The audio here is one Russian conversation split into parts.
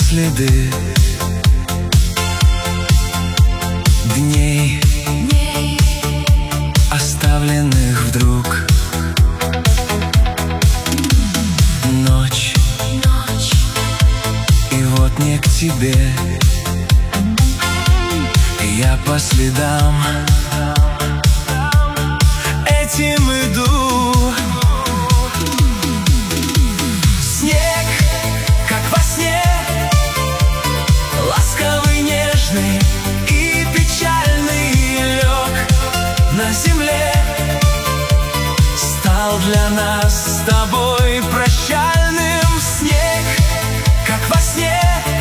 следы дней, оставленных вдруг. Ночь, и вот не к тебе. Я по следам этим иду. Снег, как во сне, ласковый, нежный и печальный, лег на земле. Стал для нас с тобой прощальным. Снег, как во сне,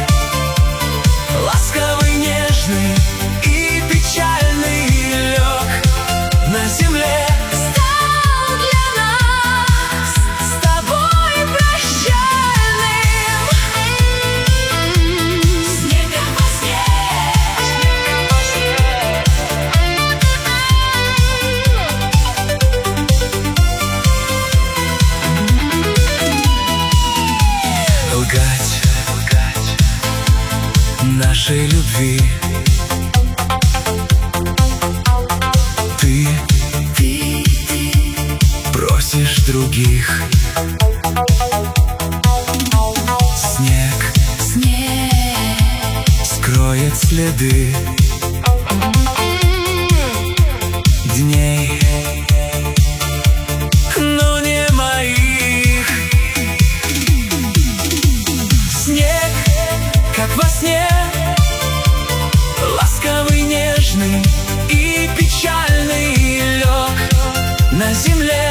ласковый, нежный и печальный, лег на земле. Стал для нас с тобой прощальным. Снег, как во сне. Лгать нашей любви ты просишь других. Снег скроет следы дней, но не моих. Снег, как во сне, ласковый, нежный и печальный, лег на земле.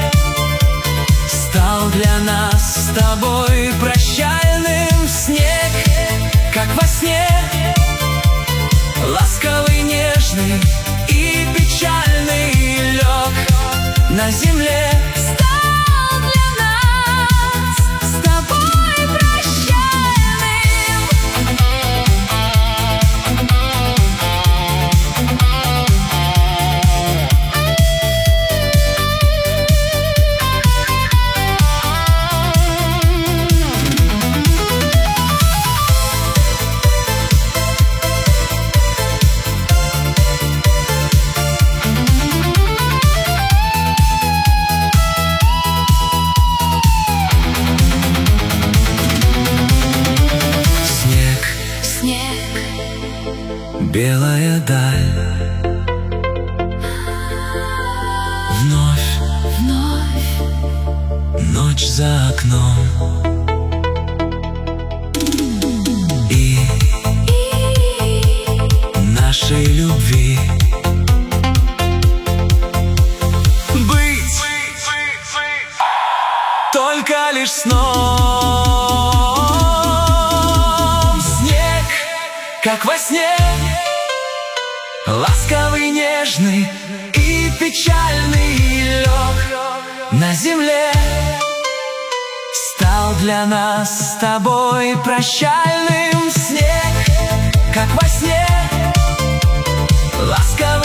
Стал для нас с тобой прощальным. Снег, как во сне, ласковый, нежный и печальный, лег на земле. Стал для нас с тобой прощальным. Белая даль, вновь ночь за окном, и нашей любви быть только лишь сном. Снег, как во сне, ласковый, нежный и печальный, лег на земле. Стал для нас с тобой прощальным. Снег, как во сне, ласковый,